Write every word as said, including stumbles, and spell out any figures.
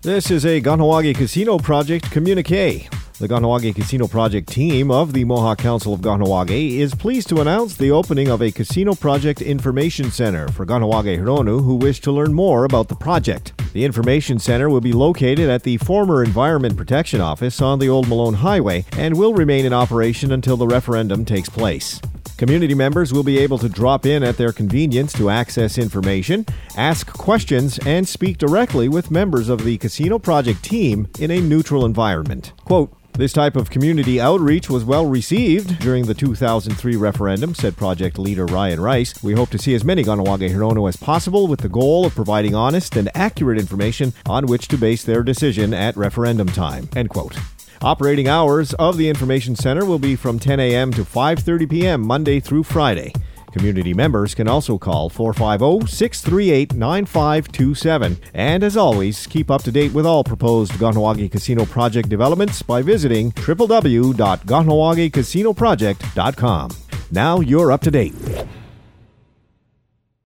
This is a Kahnawake Casino Project communique. The Kahnawake Casino Project team of the Mohawk Council of Kahnawake is pleased to announce the opening of a Casino Project Information Center for Kahnawake Hironu who wish to learn more about the project. The Information Center will be located at the former Environment Protection Office on the Old Malone Highway and will remain in operation until the referendum takes place. Community members will be able to drop in at their convenience to access information, ask questions, and speak directly with members of the Casino Project team in a neutral environment. Quote, "This type of community outreach was well received during the two thousand three referendum," said project leader Ryan Rice. "We hope to see as many Kahnawake Hironu as possible with the goal of providing honest and accurate information on which to base their decision at referendum time." End quote. Operating hours of the Information Center will be from ten a.m. to five thirty p.m. Monday through Friday. Community members can also call four five zero, six three eight, nine five two seven. And as always, keep up to date with all proposed Kahnawake Casino Project developments by visiting w w w dot kahnawake casino project dot com. Now you're up to date.